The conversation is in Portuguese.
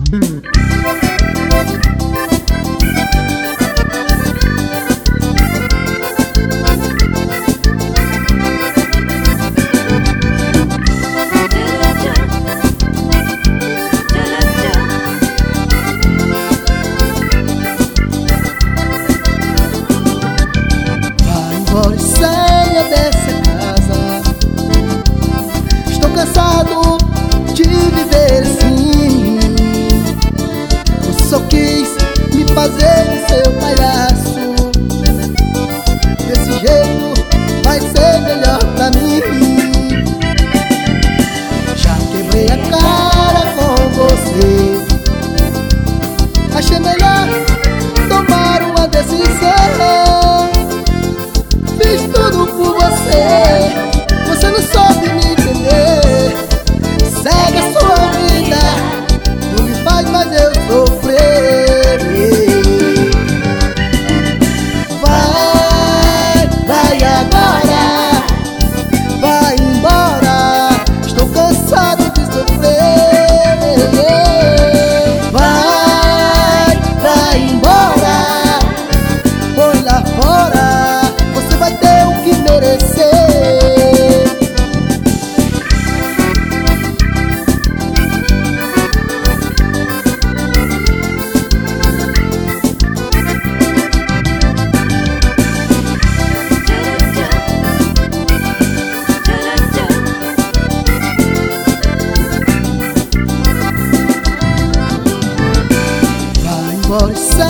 Saia dessa casa. Estou cansado de viver assim. Você só quis me fazer de seu palhaço. Desse jeito vai ser melhor pra mim. Já quebrei a cara com você. Achei melhor tomar uma decisão. Fiz tudo por você, você não soube me entender. Segue a sua vida, não me faz mais eu sofrer. Vai agora, vai embora. Estou cansado de sofrer. Vai embora, põe lá fora. Vai embora.